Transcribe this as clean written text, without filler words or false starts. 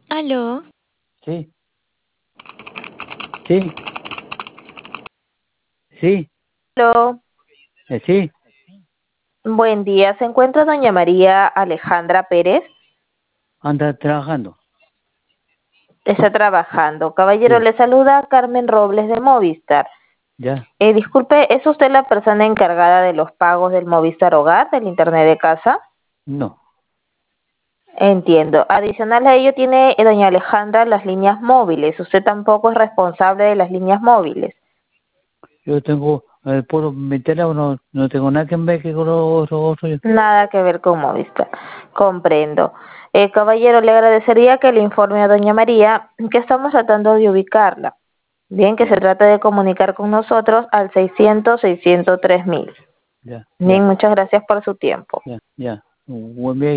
Aló, Sí, sí, sí, aló. sí, Buen día. ¿Se encuentra doña María Alejandra Pérez? anda trabajando. Está trabajando. Caballero, Sí, le saluda Carmen Robles de Movistar. ya, Disculpe, ¿es usted la persona encargada de los pagos del Movistar Hogar, del Internet de casa? no. Entiendo. Adicional a ello tiene doña Alejandra las líneas móviles. Usted tampoco es responsable de las líneas móviles. Yo tengo puro mi teléfono, no tengo nada que ver que con otro. Nada que ver con Movistar. Comprendo. Caballero, le agradecería que le informe a doña María que estamos tratando de ubicarla. Bien, que se Ya, trate de comunicar con nosotros al 600-603 mil. ya, Bien, ya, muchas gracias por su tiempo. ya, ya. Buen